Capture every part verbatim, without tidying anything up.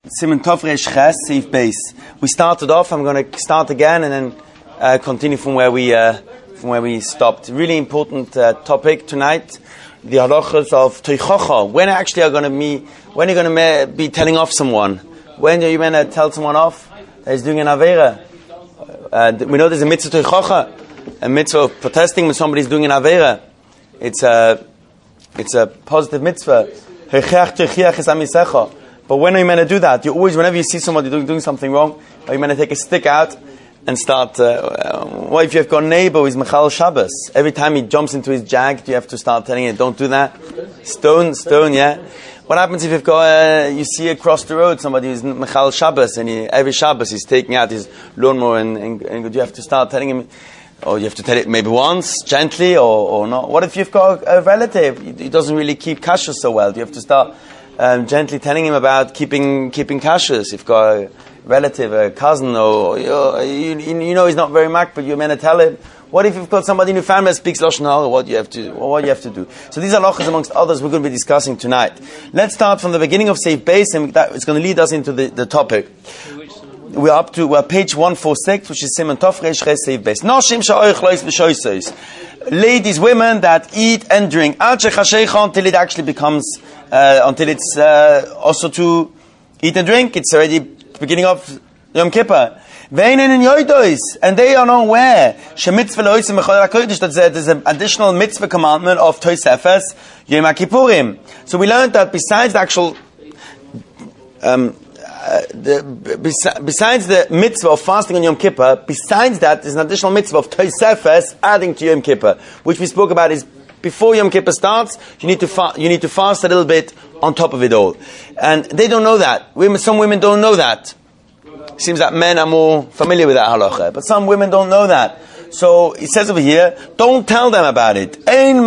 Siman Tov Reish Ches, Seif Beis. We started off. I'm going to start again and then uh, continue from where we uh, from where we stopped. Really important uh, topic tonight: the halachas of Teichacha. When actually are going to be when are you going to be telling off someone? When are you going to tell someone off that he's doing an avera? Uh, we know there's a mitzvah Teichacha, a mitzvah of protesting when somebody's doing an avera. It's a it's a positive mitzvah. But when are you meant to do that? You always, whenever you see somebody doing, doing something wrong, are you meant to take a stick out and start? Uh, what if you've got a neighbor who is Mechal Shabbos? Every time he jumps into his jag, do you have to start telling him, don't do that? Stone, stone, yeah. What happens if you've got, uh, you see across the road somebody who's Mechal Shabbos and he, every Shabbos he's taking out his lawnmower and, and, and do you have to start telling him? Or you have to tell it maybe once, gently, or, or not. What if you've got a, a relative he doesn't really keep kashrus so well? Do you have to start um, gently telling him about keeping keeping kashrus? If you've got a relative, a cousin, or you, you, you know he's not very mak, but you're meant to tell him. What if you've got somebody in your family that speaks Lashon Hara? What do you have to? What do you have to do? So these are halachas amongst others we're going to be discussing tonight. Let's start from the beginning of Seif Beis, and that, it's going to lead us into the, the topic. We're up to we're page one forty-six, which is Siman Tov Reish Ches Seif Beis. Noshim sha'oichlois v'shoisos. Ladies, women that eat and drink until it actually becomes uh, until it's uh, also to eat and drink. It's already beginning of Yom Kippur. And they are not aware that there's an additional mitzvah commandment of Tosefes Yom Kippurim. So we learned that besides the actual um, Uh, the, besi- besides the mitzvah of fasting on Yom Kippur, besides that, there's an additional mitzvah of Tosefes adding to Yom Kippur, which we spoke about is before Yom Kippur starts, you need to fa- you need to fast a little bit on top of it all, and they don't know that. Women, some women don't know that. Seems that men are more familiar with that halacha, but some women don't know that. So it says over here, don't tell them about it.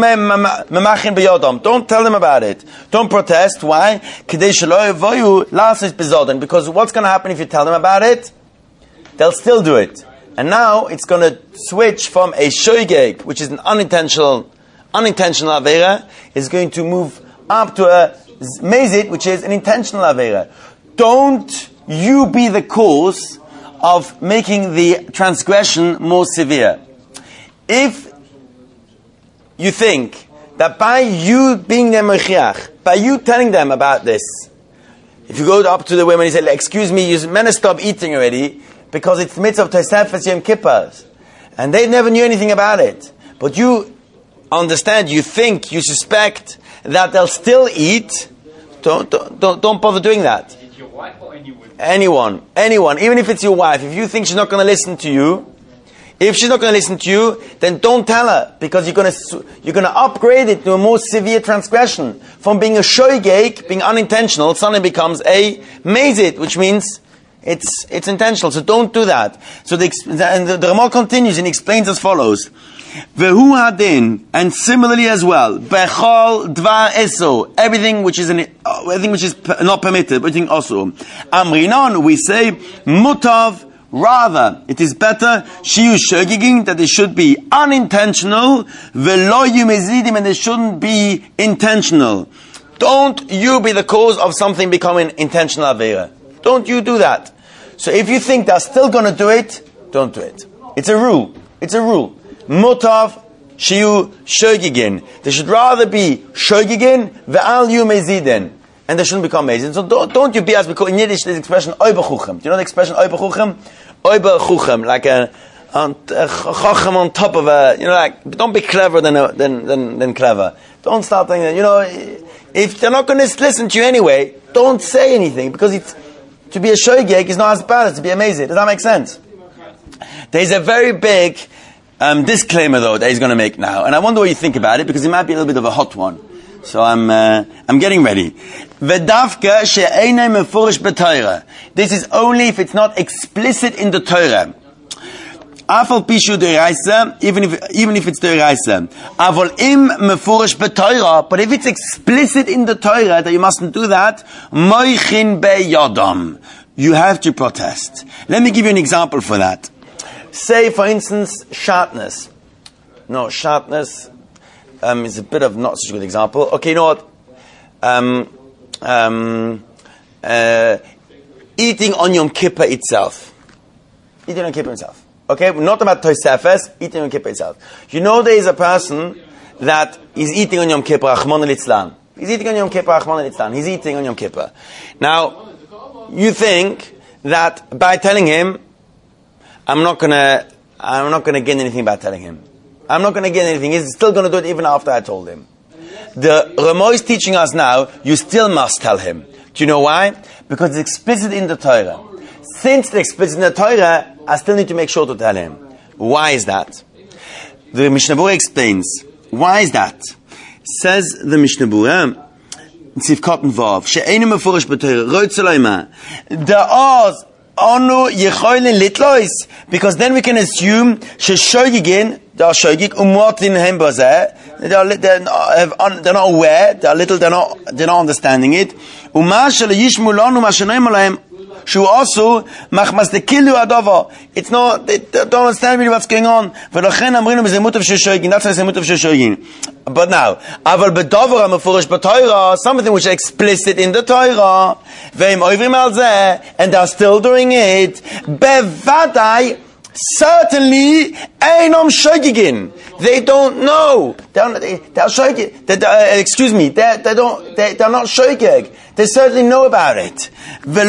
Don't tell them about it. Don't protest. Why? Because what's going to happen if you tell them about it? They'll still do it. And now it's going to switch from a shoygeg, which is an unintentional, unintentional avera, is going to move up to a mezid, which is an intentional avera. Don't you be the cause of making the transgression more severe. If you think that by you being their mechiach, by you telling them about this, if you go up to the women and you say, excuse me, you're meant to stop eating already, because it's the mitzvah of Tosefes Yom Kippur, and they never knew anything about it, but you understand, you think, you suspect that they'll still eat, don't, don't, don't bother doing that. Anyone, anyone, even if it's your wife, if you think she's not going to listen to you, if she's not going to listen to you, then don't tell her, because you're going to you're going to upgrade it to a more severe transgression. From being a shoygeg, being unintentional, suddenly becomes a mezid, which means it's it's intentional. So don't do that. So the and the, the Ramah continues and explains as follows: Vehu hadin, and similarly as well, bechol dvar eso, everything which is an, everything which is not permitted, everything also. Amrinon, we say mutav. Rather, it is better shiyu shogiging, that they should be unintentional, velo yumezidim, and they shouldn't be intentional. Don't you be the cause of something becoming intentional avera. Don't you do that. So if you think they're still going to do it, don't do it. It's a rule. It's a rule. Mutav shiyu shogigin. They should rather be shogigin ve'al yumezidin. And they shouldn't become amazing. So don't, don't you be, as we call in Yiddish, this expression, oiberchuchem. Do you know the expression oiberchuchem? Oiberchuchem, like a, a, a chochem on top of a, you know, like, don't be clever than, a, than, than, than clever. Don't start thinking, you know, if they're not going to listen to you anyway, don't say anything, because it's, to be a shoygeg is not as bad as to be amazing. Does that make sense? There's a very big um, disclaimer, though, that he's going to make now. And I wonder what you think about it, because it might be a little bit of a hot one. So I'm uh, I'm getting ready. V'dafka she'einay mefurish b'Torah. This is only if it's not explicit in the Torah. Afal pishu deiraisa, even if even if it's deiraisa. Avol im mefurish b'Torah, but if it's explicit in the Torah that you mustn't do that, moichin beyadam, you have to protest. Let me give you an example for that. Say, for instance, sharpness. No, sharpness. Um, is a bit of not such a good example. Okay, you know what? Um, um, uh, eating on Yom Kippur itself. Eating on Yom Kippur itself. Okay, we're not about Tosefes, eating on Yom Kippur itself. You know there is a person that is eating on Yom Kippur, Rachmana litzlan. He's eating on Yom Kippur, Rachmana litzlan. He's eating on Yom Kippur. Now, you think that by telling him, I'm not gonna, I'm not gonna gain anything by telling him. I'm not gonna gain anything. He's still gonna do it even after I told him. The Ramo is teaching us now, you still must tell him. Do you know why? Because it's explicit in the Torah. Since it's explicit in the Torah, I still need to make sure to tell him. Why is that? The Mishnah Berurah explains. Why is that? Says the Mishnah Berurah, Tzivkot Vav, she'einu mefurish b'Torah, roitzeloima, da'oz anu yechoylin litlois, because then we can assume she'shogigin, they are shogig, umwatin hem bazeh, they're not aware, they're little, they're not, they're not understanding it. Uma she'leyishmu lanu ma she'noim alaim, Shu also machmas the kilu adova. It's not, they don't understand really what's going on. That's why it's a mut of sheshoyin. But now, aval bedover amefurish b'Torah, something which is explicit in the Torah, ve'im oivrim al zeh, and they're still doing it. Bevadai, certainly, einom shogigin. They don't know. They're, they, they're shogig. They, uh, excuse me. They, they don't. They, they're not shogig. They certainly know about it. So the,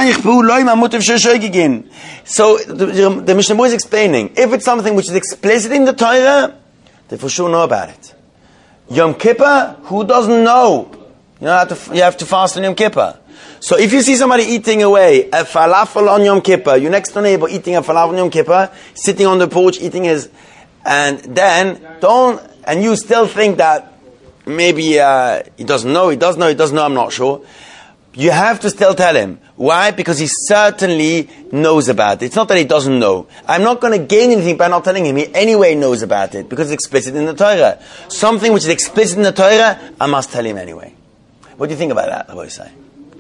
the, the Mishnah Berurah is explaining, if it's something which is explicit in the Torah, they for sure know about it. Yom Kippur, who doesn't know? You know, have to, you have to fast on Yom Kippur. So if you see somebody eating away a falafel on Yom Kippur, your next door neighbor eating a falafel on Yom Kippur, sitting on the porch eating his, and then don't, and you still think that maybe uh, he doesn't know, he doesn't know, he doesn't know, I'm not sure. You have to still tell him. Why? Because he certainly knows about it. It's not that he doesn't know. I'm not going to gain anything by not telling him. He anyway knows about it because it's explicit in the Torah. Something which is explicit in the Torah, I must tell him anyway. What do you think about that, Rabbi Yisai?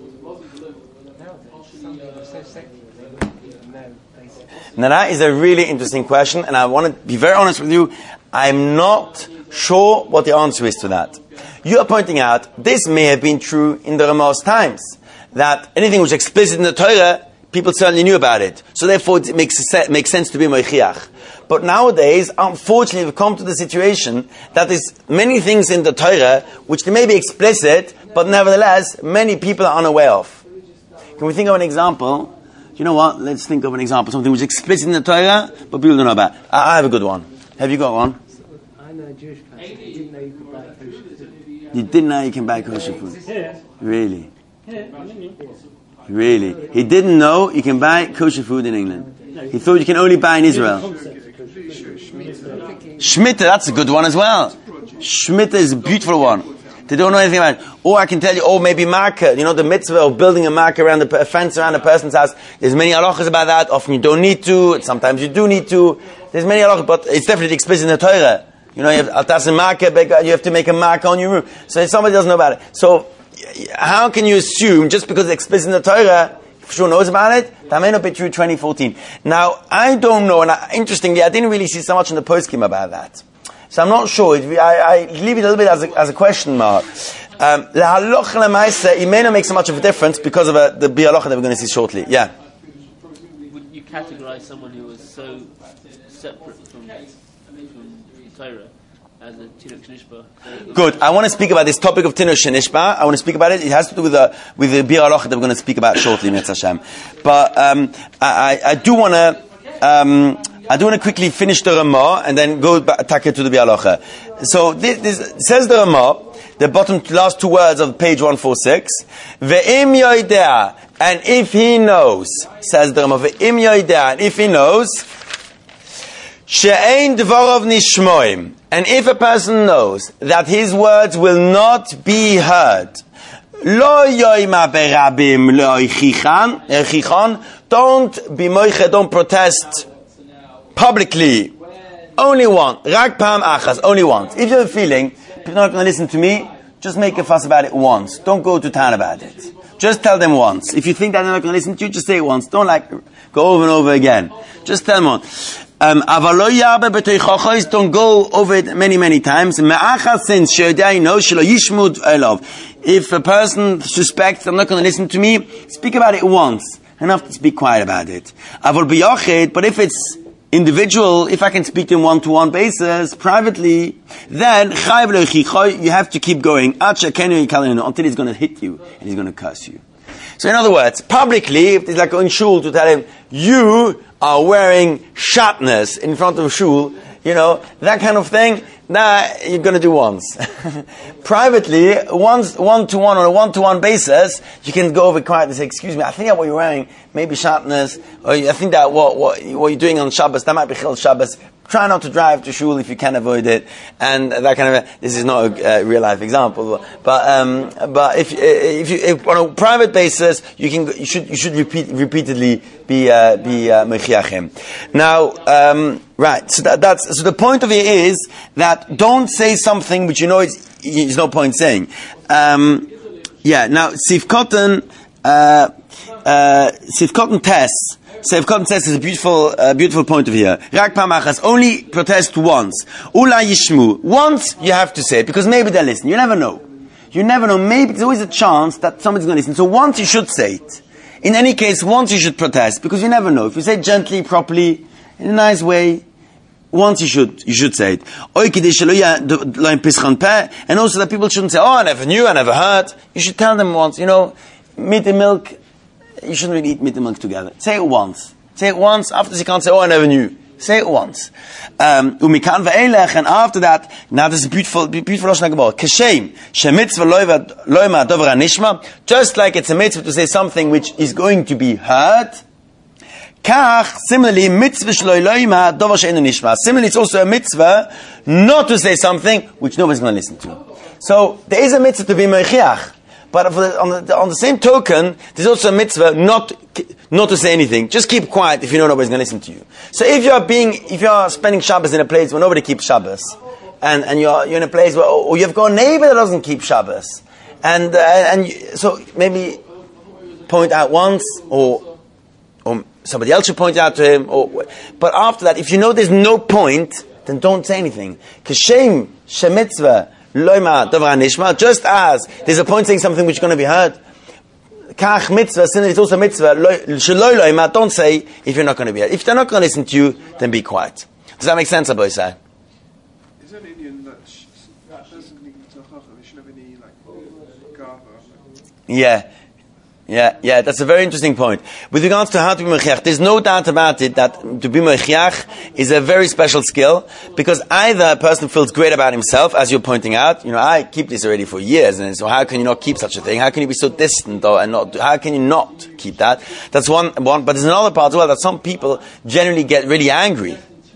Now that is a really interesting question, and I want to be very honest with you. I'm not sure what the answer is to that. You are pointing out this may have been true in the Rama's times, that anything which is explicit in the Torah, people certainly knew about it. So therefore it makes, makes sense to be moichiach. But nowadays, unfortunately, we've come to the situation that there's many things in the Torah which they may be explicit, but nevertheless, many people are unaware of. Can we think of an example? You know what? Let's think of an example. Something which is explicit in the Torah, but people don't know about. I, I have a good one. Have you got one? I know a Jewish person. He didn't know you could buy kosher food. You didn't know you can buy kosher food? Really? Really? He didn't know you can buy kosher food in England. He thought you can only buy in Israel. Shmita, that's a good one as well. Shmita is a beautiful one. They don't know anything about it. Or I can tell you, or maybe marker, you know, the mitzvah of building a marker around the a fence around a person's house. There's many halachas about that. Often you don't need to. Sometimes you do need to. There's many halachas, but it's definitely explicit in the Torah. You know, you have altas marker, you have to make a marker on your room. So if somebody doesn't know about it. So how can you assume, just because it's explicit in the Torah, for sure knows about it? That may not be true twenty fourteen. Now, I don't know, and I, interestingly, I didn't really see so much in the poskim about that. So I'm not sure. I, I leave it a little bit as a, as a question mark. Um, the halacha lemaisa, it may not make so much of a difference because of a, the bialocha that we're going to see shortly. Yeah. Would you categorize someone who was so separate from, from Torah as a Tinuk Shenishba? Good. I want to speak about this topic of Tinuk Shenishba. I want to speak about it. It has to do with the with the bialocha that we're going to speak about shortly, Mitzvah Hashem. But um, I, I, I do want to. Um, I do want to quickly finish the Ramah and then go back to the Bialocha. So this, this says the Ramah, the bottom last two words of page one forty-six. Ve'im yoidea, and if he knows, says the Ramah, ve'im yoidea, and if he knows, she'ein dvarov nishmoim, and if a person knows that his words will not be heard, lo yoima berabim lo yichichan, don't be moiche, don't protest publicly. Only one. Rak pam achas. Only once. If you have a feeling people are not going to listen to me, just make a fuss about it once. Don't go to town about it. Just tell them once. If you think that they're not going to listen to you, just say it once. Don't like go over and over again. Just tell them once. Um, don't go over it many, many times. Since if a person suspects I'm not going to listen to me, speak about it once. enough to speak quiet about it. Avol b'yachid, but if it's individual, if I can speak to him one-to-one basis, privately, then you have to keep going until he's going to hit you and he's going to curse you. So in other words, publicly, if it's like going shul to tell him, you are wearing shatnez in front of shul, you know, that kind of thing, nah, you're going to do once. Privately, once, one-to-one on a one-to-one basis, you can go over quiet and say, excuse me, I think that what you're wearing may be shatnez, or I think that what, what, what you're doing on Shabbos, that might be chil Shabbos. Try not to drive to shul if you can avoid it, and that kind of. This is not a uh, real life example, but um, but if if you if, on a private basis, you can you should you should repeat repeatedly be uh, be mechiachim. Uh, now, um, right. So that, that's so the point of it is that don't say something which you know is is no point saying. Um, yeah. Now, Sivkoten uh, uh, Sivkoten tests. Seif Cotton says is a beautiful, uh, beautiful point of here. Rak pamachas, only protest once. Ula yishmu. Once you have to say it, because maybe they'll listen. You never know. You never know. Maybe there's always a chance that somebody's going to listen. So once you should say it. In any case, once you should protest, because you never know. If you say it gently, properly, in a nice way, once you should, you should say it. And also that people shouldn't say, oh, I never knew, I never heard. You should tell them once, you know, meat and milk, you shouldn't really eat meat and milk together. Say it once. Say it once. After you can't say, oh, I never knew. Say it once. Um, and after that, now this is beautiful, beautiful Lashon HaGemara. Kashem, shemitzvah loima dovra nishma. Just like it's a mitzvah to say something which is going to be heard. Kach, similarly, mitzvah shloi loima dovra she'enu nishma. Similarly, it's also a mitzvah not to say something which nobody's going to listen to. So, there is a mitzvah to be mechiach. But for the, on, the, on the same token, there's also a mitzvah not not to say anything. Just keep quiet if you know nobody's going to listen to you. So if you're being, if you're spending Shabbos in a place where nobody keeps Shabbos, and and you're you're in a place where, or you've got a neighbor that doesn't keep Shabbos, and uh, and you, so maybe point out once, or or somebody else should point out to him. Or but after that, if you know there's no point, then don't say anything. Kashem shemitzvah. Just as there's a point saying something which is going to be heard. Kach mitzvah, it's also mitzvah. Don't say if you're not going to be heard. If they're not going to listen to you, then be quiet. Does that make sense, Abu Isai? Is there an Indian that doesn't need to have any like gava? Yeah. Yeah, yeah, that's a very interesting point. With regards to how to be mechiach, there's no doubt about it that to be mechiach is a very special skill, because either a person feels great about himself, as you're pointing out, you know, I keep this already for years, and so how can you not keep such a thing? How can you be so distant, or and not? How can you not keep that? That's one, one. But there's another part as well that some people generally get really angry.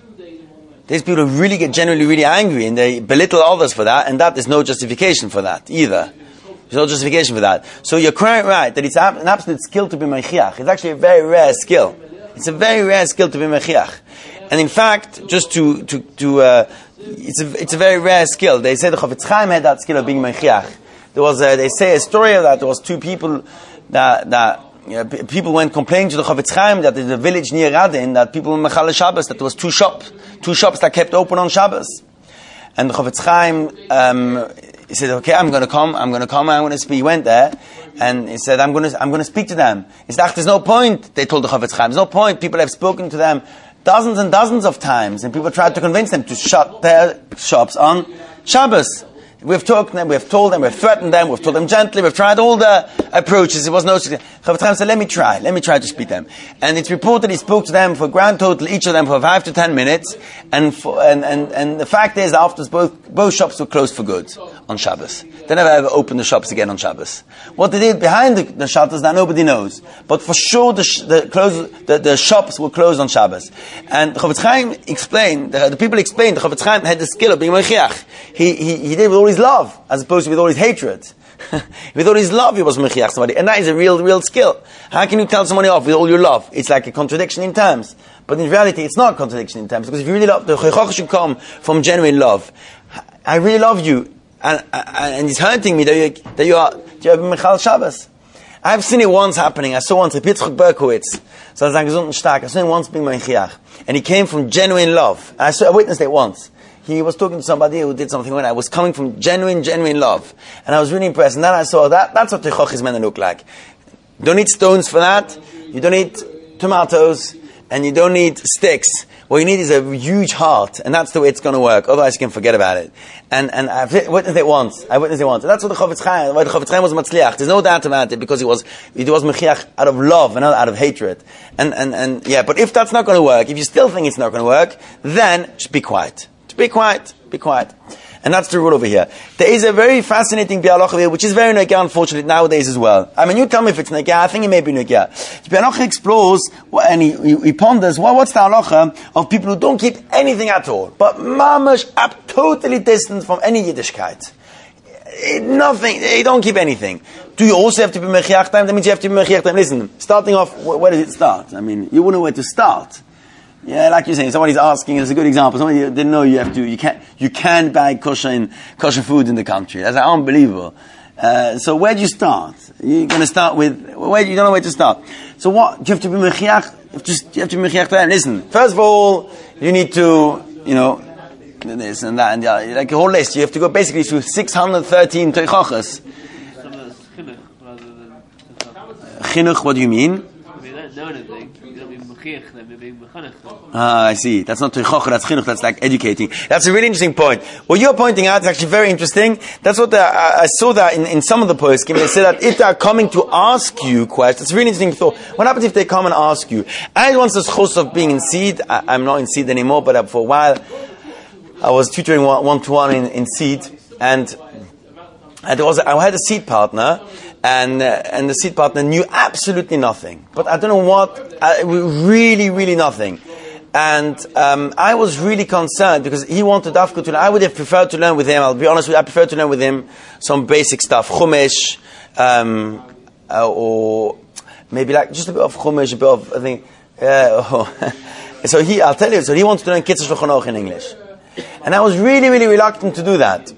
There's people who really get generally really angry, and they belittle others for that, and that is no justification for that either. There's no justification for that. So you're quite right that it's an absolute skill to be mechiach. It's actually a very rare skill. It's a very rare skill to be mechiach. And in fact, just to to to, uh, it's a it's a very rare skill. They say the Chofetz Chaim had that skill of being mechiach. There was a, they say a story of that. There was two people that that you know, p- people went complaining to the Chofetz Chaim that there's a village near Radin that people were mechal Shabbos, that there was two shops, two shops that kept open on Shabbos. And the Chofetz Chaim, um, he said, "Okay, I'm going to come. I'm going to come. I'm going to speak." He went there, and he said, "I'm going to, I'm going to speak to them." He said, "There's no point." They told the Chofetz Chaim, "There's no point. People have spoken to them dozens and dozens of times, and people tried to convince them to shut their shops on Shabbos. We've talked to them, we've told them, we've threatened them, we've told them gently, we've tried all the approaches. It was no success." Chofetz Chaim said, "Let me try. Let me try to speak to them." And it's reported he spoke to them for a grand total, each of them for five to ten minutes. And for, and, and, and the fact is, after both both shops were closed for good on Shabbos. They never ever opened the shops again on Shabbos. What they did behind the, the shutters, that nobody knows. But for sure, the sh- the, close, the the shops were closed on Shabbos. And Chofetz Chaim explained, the, the people explained, the Chofetz Chaim had the skill of being mechiach. He he he did with all his love, as opposed to with all his hatred. With all his love, he was mechiach somebody, and that is a real, real skill. How can you tell somebody off with all your love? It's like a contradiction in terms, but in reality, it's not a contradiction in terms, because if you really love, the chaychoch should come from genuine love. I really love you, and and it's hurting me that you that you are you have mechal Shabbos. I've seen it once happening. I saw once Rabbi Yitzchak Berkowitz, so I was gesund stark. I saw him once being mechiach, and he came from genuine love. I saw, I witnessed it once. He was talking to somebody who did something when I was coming from genuine, genuine love. And I was really impressed. And then I saw that, that's what Techoch is meant to look like. Don't need stones for that. You don't need tomatoes, and you don't need sticks. What you need is a huge heart, and that's the way it's going to work. Otherwise, you can forget about it. And and I've witnessed it once. I witnessed it once. And that's what the Chofetz Chaim, why the Chofetz Chaim was matzliach. There's no doubt about it, because he was he was mechiach out of love and not out of hatred. And and and yeah. But if that's not going to work, if you still think it's not going to work, then just be quiet. Just be quiet. Be quiet. And that's the rule over here. There is a very fascinating bi'alocha here, which is very nogea, unfortunately, nowadays as well. I mean, you tell me if it's nogea, I think it may be nogea. The bi'alocha explores, and he, he, he ponders, well, what's the halacha of people who don't keep anything at all, but mamash, up totally distant from any Yiddishkeit. It, nothing, they don't keep anything. Do you also have to be mechiach time? That means you have to be mechiach time. Listen, starting off, where, where does it start? I mean, you wouldn't know where to start. Yeah, like you're saying, somebody's asking, it's a good example. Somebody didn't know you have to, you can't, you can't buy kosher in, kosher food in the country. That's like unbelievable. Uh, so where do you start? You're going to start with, where, you don't know where to start. So what, do you have to be mechiach? You have to, you have to be mechiach time. Listen, first of all, you need to, you know, this and that and the other, like a whole list. You have to go basically through six hundred thirteen teichachas. Chinuch, what do you mean? Ah, I see. That's not teichocha, that's chinuch, that's like educating. That's a really interesting point. What you're pointing out is actually very interesting. That's what the, I, I saw that in, in some of the posts. They say that if they're coming to ask you questions, it's a really interesting thought. What happens if they come and ask you? I once was chos of being in seed. I, I'm not in seed anymore, but for a while I was tutoring one to one in, in seed, and, and there was a, I had a seed partner. And uh, and the seed partner knew absolutely nothing. But I don't know what, uh, really, really nothing. And um, I was really concerned because he wanted Dafka to learn. I would have preferred to learn with him. I'll be honest with you, I preferred to learn with him some basic stuff. Chumash, um, uh, or maybe like just a bit of Chumash, a bit of, I think. Uh, oh. So he, I'll tell you, so he wanted to learn Kitzur Shulchan Aruch in English. And I was really, really reluctant to do that.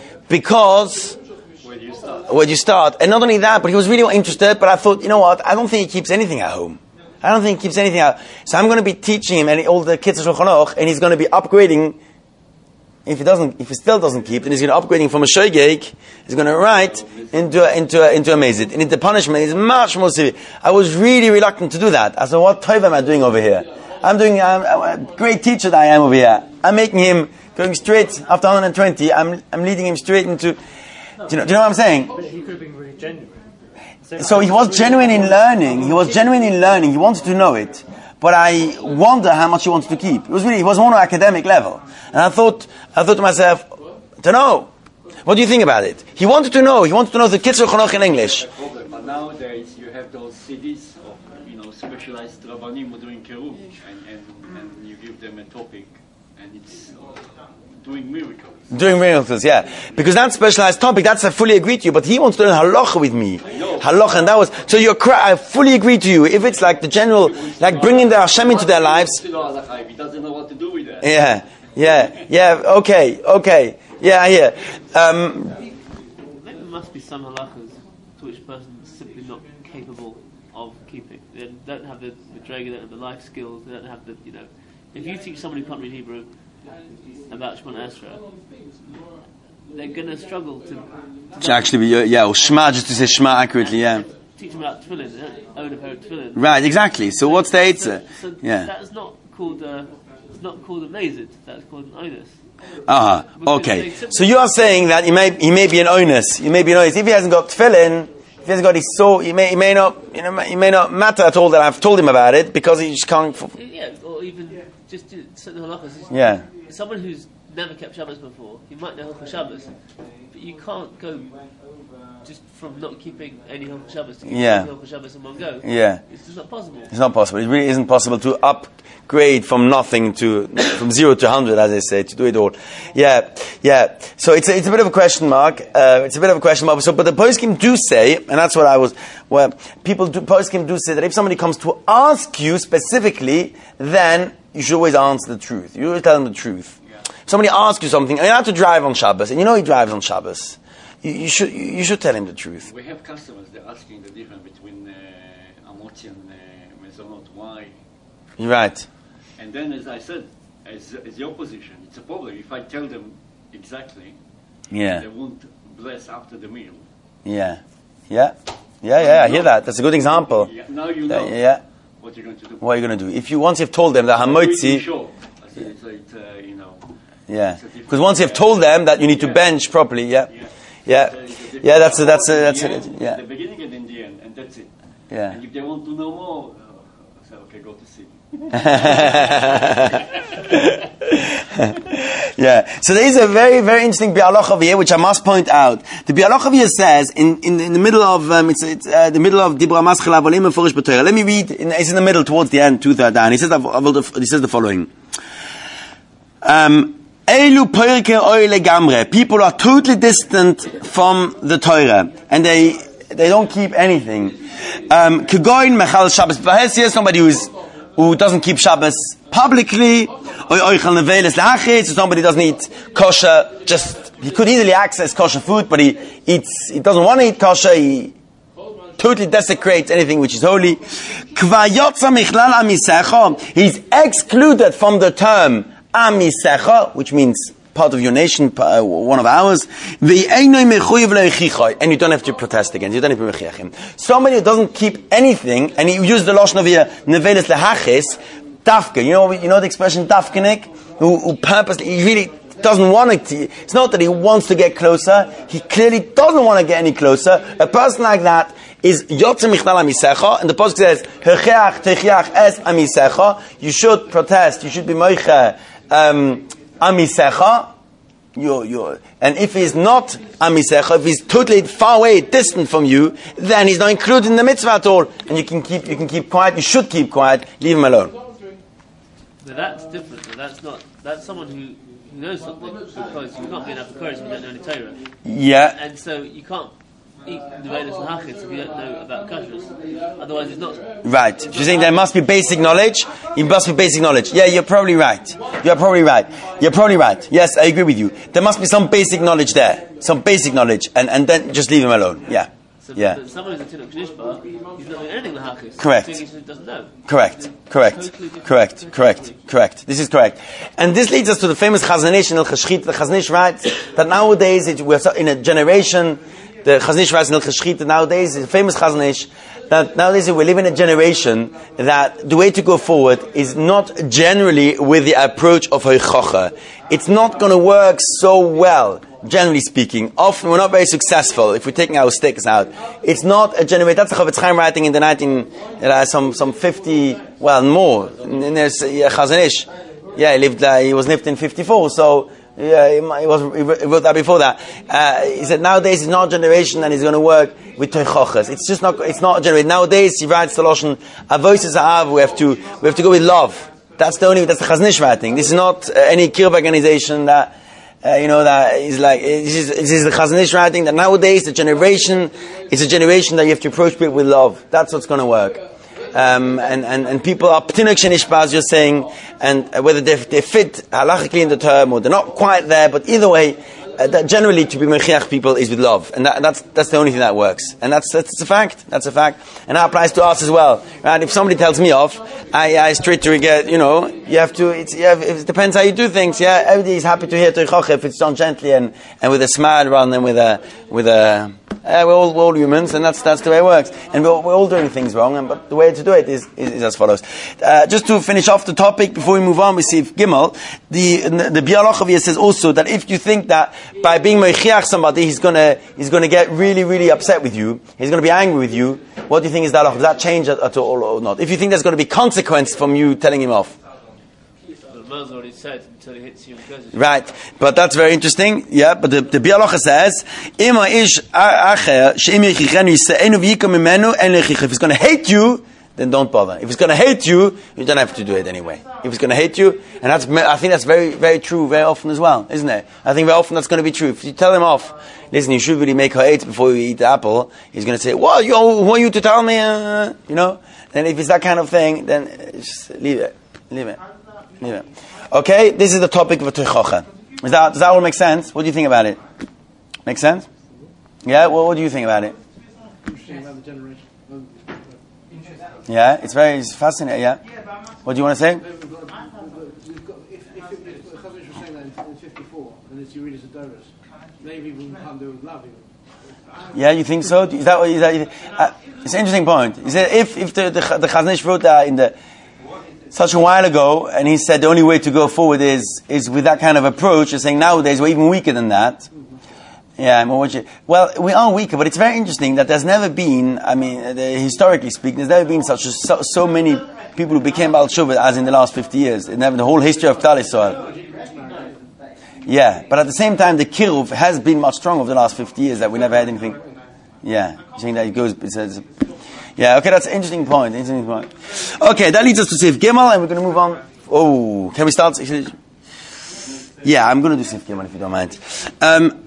Because where do you start? And not only that, but he was really interested, but I thought, you know what, I don't think he keeps anything at home. I don't think he keeps anything out. So I'm going to be teaching him and all the kids of Shulchan Aruch, and he's going to be upgrading. If he doesn't, if he still doesn't keep, then he's going to upgrading from a shoygeg. He's going to write into a, into a, into a mazid. And the punishment is much more severe. I was really reluctant to do that. I said, what tov am I doing over here? I'm doing, I'm, I'm a great teacher that I am over here. I'm making him going straight after one hundred twenty. I'm, I'm leading him straight into. Do you know, do you know what I'm saying? But he could have been really genuine. So, so he was genuine in learning. He was genuine in learning. He wanted to know it. But I wonder how much he wanted to keep. It was really, he was more on an academic level. And I thought, I thought to myself, don't know. What do you think about it? He wanted to know. He wanted to know the Kitzur Shulchan Aruch in English. But nowadays you have those C Ds of, you know, specialized rabbanim who are doing kiruv, and, and, and you give them a topic, and it's doing miracles. Doing miracles, yeah. Because that specialized topic, that's I fully agree to you, but he wants to learn halacha with me. Halacha, and that was, so you're, I fully agree to you. If it's like the general, like bringing the Hashem into their lives. He doesn't know what to do with that. Yeah, yeah, yeah, okay, okay. Yeah, I hear. Um, There must be some halachas to which a person is simply not capable of keeping. They don't have the, the drega, they don't have the life skills, they don't have the, you know. If you teach somebody who can't read Hebrew about Shemona Esra, they're going to struggle to... To, to actually be, yeah, or Shema, just to say Shema accurately, yeah. Teach them about tefillin, they don't own a pair of tefillin. Right, exactly. So what's the So, Eitzah? so Yeah. that's not called a, it's not called a mazid, that's called an onus. Ah, uh-huh. Okay. So you are saying that he may he may be an onus. He may be an onus. If he hasn't got tefillin, if he hasn't got his soul, he may he may not you know he may not matter at all that I've told him about it because he just can't. F- Yeah, or even just do certain halachas. Yeah. Someone who's never kept Shabbos before, he might know Hilchot Shabbos, but you can't go just from not keeping any Hilchot Shabbos to keep Yeah. Hilchot Shabbos in one go. Yeah. It's just not possible. It's not possible. It really isn't possible to upgrade from nothing to from zero to hundred, as they say, to do it all. Yeah, yeah. So it's a, it's a bit of a question mark. Uh, it's a bit of a question mark. So, but the poskim do say, and that's what I was. Well, people do poskim do say that if somebody comes to ask you specifically, then you should always answer the truth. You always tell them the truth. If somebody asks you something, and you have to drive on Shabbos, and you know he drives on Shabbos. You, you should you should tell him the truth. We have customers, they're asking the difference between uh, Amotzi and uh, Mezonot. Why? You're right. And then, as I said, as, as your position, it's a problem. If I tell them exactly, Yeah. they won't bless after the meal. Yeah. Yeah. Yeah, yeah, I hear that. That's a good example. Yeah, now you know. Uh, yeah. What you're going to do. What are you going to do? If you once you've told them that Are you hamotzi, sure? I said it's, it's uh, you know. yeah, because once you've told them that you need to bench properly, yeah, yeah, yeah, that's a, that's a, that's a, yeah, The beginning and in the end, and that's it. yeah. And if they want to know more, uh, I say, okay, go to sleep. Yeah. So there is a very, very interesting bi'aloch here, which I must point out. The bi'aloch here says in, in in the middle of um, it's, it's uh, the middle of Dibra Maschel Avolim and Forish B'Torah. Let me read. In, it's in the middle, towards the end, two third down. He says he says the following. Um, Elu Poirke Oile Gamre. People are totally distant from the Torah, and they they don't keep anything. Um, Kegoin Mechal Shabbos B'Hesia, somebody who's who doesn't keep Shabbos publicly, or somebody doesn't eat kosher, just, he could easily access kosher food, but he eats, he doesn't want to eat kosher, he totally desecrates anything which is holy. He's excluded from the term Amisecha, which means part of your nation, uh, one of ours, and you don't have to protest against. You don't have to mechiach him. Somebody who doesn't keep anything, and he used the lashon of here, neveles lehachis, dafke. You know, you know the expression dafkenik, who, who purposely, he really doesn't want to. It's not that he wants to get closer. He clearly doesn't want to get any closer. A person like that is yotze michnal amisecha, and the pasuk says, hecheach techiach es amisecha. You should protest. You should be moicha. Um, Amisecha, you, you, and if he's not Amisecha, if he's totally far away, distant from you, then he's not included in the mitzvah at all. And you can keep, you can keep quiet. You should keep quiet. Leave him alone. But that's different. Though. That's not. That's someone who, who knows something, because you can't be an Apikoros if you don't know any Torah. Yeah. And so you can't eat the Vedas Lahachis if you don't know about kashrus. Otherwise, it's not. Right. You're saying there must be basic knowledge. It must be basic knowledge. Yeah, you're probably right. You're probably right. You're probably right. Yes, I agree with you. There must be some basic knowledge there. Some basic knowledge. And, and then just leave him alone. Yeah. So yeah. But someone who's a Tinuk Nishba, he's not doing anything Lahachis. Correct. He doesn't know. Correct. Correct. Correct. Correct. Correct. This is correct. And this leads us to the famous Chazon Ish in El Chashchit. The Chazon Ish writes that nowadays it, we're in a generation. The Chazon Ish writes in El Chashchit nowadays, it's a famous Chazon Ish, that nowadays we live in a generation that the way to go forward is not generally with the approach of Hoichocha. It's not going to work so well, generally speaking. Often we're not very successful if we're taking our sticks out. It's not a generation. That's the Chavetz Chaim writing in the nineteen, uh, some some fifty, well more. And there's uh, Chazon Ish. Yeah, he lived. Uh, he was lived in fifty-four. So. Yeah, he was. He wrote that before that. Uh, he said nowadays it's not a generation that is going to work with toichoches. It's just not. It's not a generation. Nowadays he writes the lashon avosis ha'av. We have to. We have to go with love. That's the only. That's the Chazon Ish writing. This is not uh, any kirb organization that uh, you know that is like. This is, this is the Chazon Ish writing that nowadays the generation is a generation that you have to approach people with love. That's what's going to work. Um, and, and, and people are p'tinuk shenishba, as you're saying, and uh, whether they, they fit halachically in the term or they're not quite there, but either way, uh, that generally to be mechiach people is with love, and that, that's that's the only thing that works, and that's that's a fact. That's a fact, and that applies to us as well. Right? If somebody tells me off, I, I straight to get. You know, you have to. It's, you have, it depends how you do things. Yeah, everybody is happy to hear toichoch if it's done gently and, and with a smile rather than with a with a. Uh, we're, all, we're all humans, and that's that's the way it works. And we're, we're all doing things wrong, and but the way to do it is, is, is as follows. Uh, just to finish off the topic before we move on, we see Gimel. The the Bi'aloch of here says also that if you think that by being meichiach somebody, he's gonna he's gonna get really really upset with you, he's gonna be angry with you. What do you think is that? Does that change at, at all or not? If you think there's going to be consequence from you telling him off. Already said until he hits you. Right, but that's very interesting. Yeah, but the, the Bi'alocha says, if he's going to hate you, then don't bother. If he's going to hate you, you don't have to do it anyway. If he's going to hate you, and that's, I think that's very, very true very often as well, isn't it? I think very often that's going to be true. If you tell him off, listen, you should really make her eat before you eat the apple, he's going to say, well, you, who are you to tell me, uh, you know? And if it's that kind of thing, then just leave it. Leave it. Leave it. Okay, this is the topic of a toichocha. Is that, does that all make sense? What do you think about it? Make sense? Yeah, well, what do you think about it? Yeah, it's very it's fascinating. Yeah. What do you want to say? If Chazon Ish was saying that in fifty-four, and it's you read as a Doris, maybe we can't do it with love even. Yeah, you think so? Is that what? Is that? Uh, it's an interesting point. He said if if the the, the Chazon Ish wrote that in the such a while ago, and he said the only way to go forward is is with that kind of approach. You're saying nowadays we're even weaker than that. Yeah, I'm watching. Well, we are weaker, but it's very interesting that there's never been. I mean, uh, the, historically speaking, there's never been such a, so, so many people who became Baal Tshuva as in the last fifty years. In the whole history of Klal Yisrael. Yeah, but at the same time, the Kiruv has been much stronger over the last fifty years that we never had anything. Yeah, you're saying that it goes. It says, yeah, okay, that's an interesting point. Interesting point. Okay, that leads us to Sif Gimel, and we're going to move on. Oh, can we start? Yeah, I'm going to do Sif Gimel if you don't mind. Um,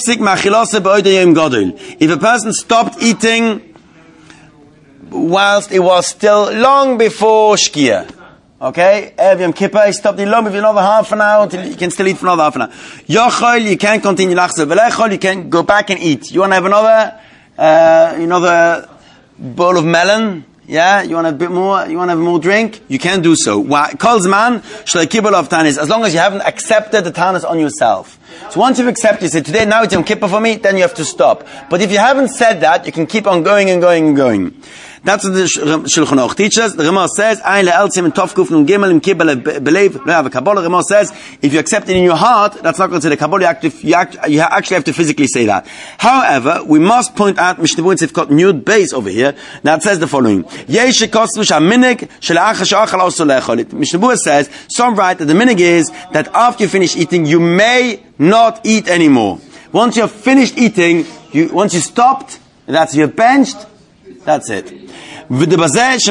if a person stopped eating whilst it was still long before Shkia. Okay, Erev Yom Kippur, he stopped eating long before another half an hour until you can still eat for another half an hour. Yochol, you can't continue lachzav. Velechol, you can go back and eat. You want to have another, uh, another bowl of melon? Yeah, you want a bit more? You want to have more drink? You can do so. Why? Kol zman shlei kibbul of tanis. As long as you haven't accepted the tanis on yourself. So once you've accepted, you say today now it's Yom Kippur for me, then you have to stop. But if you haven't said that, you can keep on going and going and going. That's what the Shulchan Aruch teaches. The Ramah says, "Ein le'eltzim and tofkuf nun gimel im kibbel belev lo have Kabbalah." Ramah says, if you accept it in your heart, that's not considered Kabbalah. You, active, you, act, you actually have to physically say that. However, we must point out Mishnah Berurah it's got nude base over here. Now it says the following: Yesh kosvu shaminig shelacha shachal also lecholit. Mishnah Berurah says, some write that the minig is that after you finish eating, you may not eat anymore. Once you've finished eating, you once you stopped, that's you're benched. That's it. Once you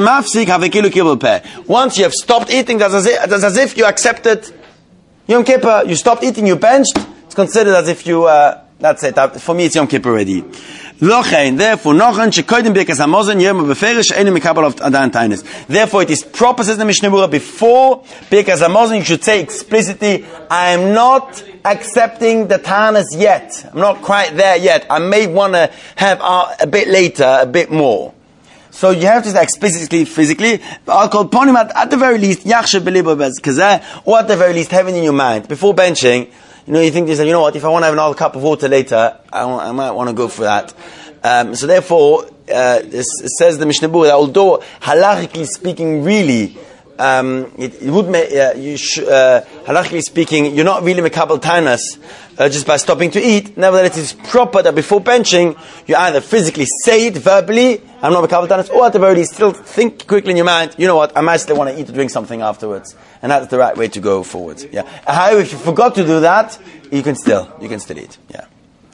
have stopped eating, that's as if, that's as if you accepted Yom Kippur. You stopped eating, you benched. It's considered as if you. Uh, that's it. Uh, for me, it's Yom Kippur already. Therefore, Therefore, it is proper, says the Mishnah Berurah, before Birkas Hamazon, you should say explicitly, I am not accepting the Tanis yet. I'm not quite there yet. I may want to have uh, a bit later, a bit more. So you have to say explicitly, physically, I'll call upon him at, at the very least, or at the very least, have it in your mind. Before benching, you know, you think, you know what, if I want to have another cup of water later, I, want, I might want to go for that. Um, so therefore, uh, this, it says the Mishnah Berurah that although halachically speaking, really, um, it, it would make, uh, you sh- uh, halachically speaking, you're not really mekabel tainus uh, just by stopping to eat. Nevertheless, it is proper that before benching, you either physically say it verbally, I'm not mekabel tainus, or at the very least, still think quickly in your mind, you know what, I might still want to eat or drink something afterwards. And that's the right way to go forward. Yeah. However, if you forgot to do that, you can still, you can still eat. Yeah.